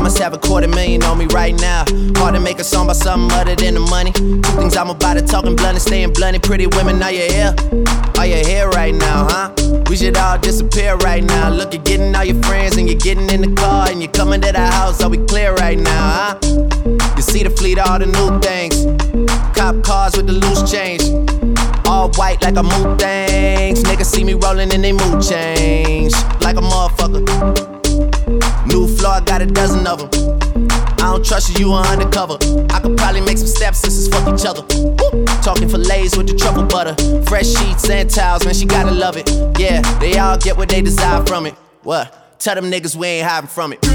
must have $250,000 on me right now. Hard to make a song about something other than the money. Two things I'm about to talking blunt and staying blunt. Pretty women, are you here? Are you here right now, huh? We should all disappear right now. Look, you're getting all your friends and you're getting in the car and you're coming to the house. Are we clear right now, huh? You see the fleet, all the new things. Cop cars with the loose change. All white like a mood things. Niggas see me rolling and they mood change. Like a motherfucker. New floor, I got a dozen of them. I don't trust you, you are undercover. I could probably make some stepsisters fuck each other. Woo! Talking fillets with the truffle butter. Fresh sheets and towels, man, she gotta love it. Yeah, they all get what they desire from it. What? Tell them niggas we ain't hiding from it.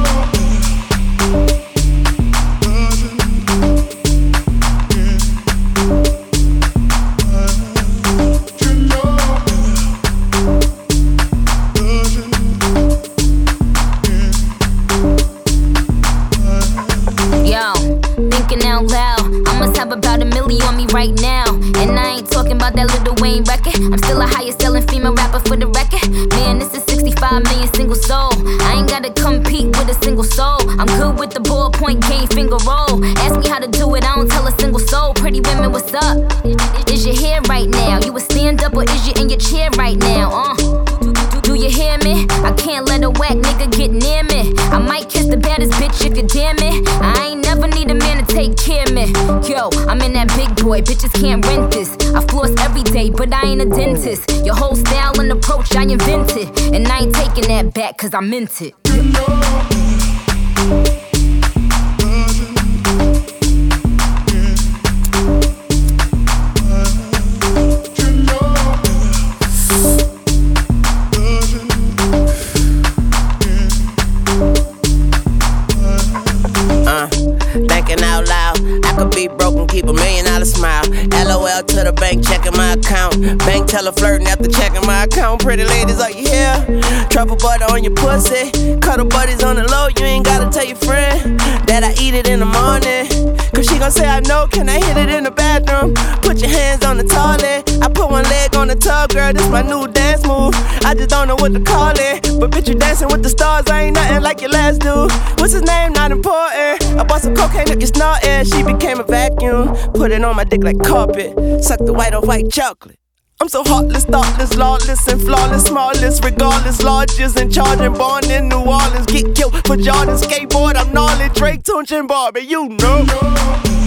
About $1 million on me right now. And I ain't talking about that Lil Wayne record. I'm still a highest selling female rapper for the record. Man, this is 65 million single soul. I ain't gotta compete with a single soul. I'm good with the ballpoint game, finger roll. Ask me how to do it, I don't tell a single soul. Pretty women, what's up? Is your hair right now? You a stand up or is you in your chair right now? Do you hear me? I can't let a whack nigga get near me. I might kiss the baddest bitch if you dare me. I ain't never need a man to take care of me. Yo, I'm in that big boy, bitches can't rent this. I floss every day, but I ain't a dentist. Your whole style and approach I invented. And I ain't taking that back cause I meant it. Thinking out loud, I could be broke and keep $1 million smile. LOL to the bank, checking my account. Bank teller flirting after checking my account. Pretty ladies, are you here? Truffle butter on your pussy. Cuddle buddies on the low, you ain't gotta tell your friend that I eat it in the morning. Cause she gon' say I know, can I hit it in the bathroom? Put your hands on the toilet. I put one leg on the tub, girl, this my new dance move. I just don't know what to call it. But bitch, you dancing with the stars, I ain't nothing like your last dude. What's his name? Not important. I bought some cocaine up your snorting. She became a vacuum. Put it on my dick like carpet. Suck the white on white chocolate. I'm so heartless, thoughtless, lawless, and flawless, smallest, regardless, largest, and charging, born in New Orleans. Get killed for Jordan, skateboard, I'm gnarly, Drake, Tunch, and Barbie, you know.